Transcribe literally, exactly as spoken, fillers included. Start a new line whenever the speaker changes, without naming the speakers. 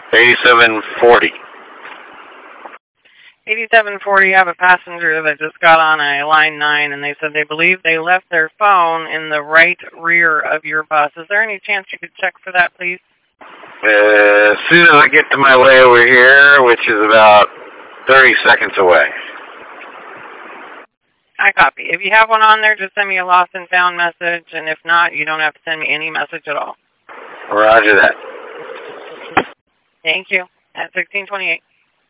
eighty-seven forty.
eighty-seven forty, I have a passenger that just got on a line nine, and they said they believe they left their phone in the right rear of your bus. Is there any chance you could check for that, please?
Uh, as soon as I get to my layover here, which is about thirty seconds away.
I copy. If you have one on there, just send me a lost and found message, and if not, you don't have to send me any message at all.
Roger that.
Thank you. At sixteen twenty-eight.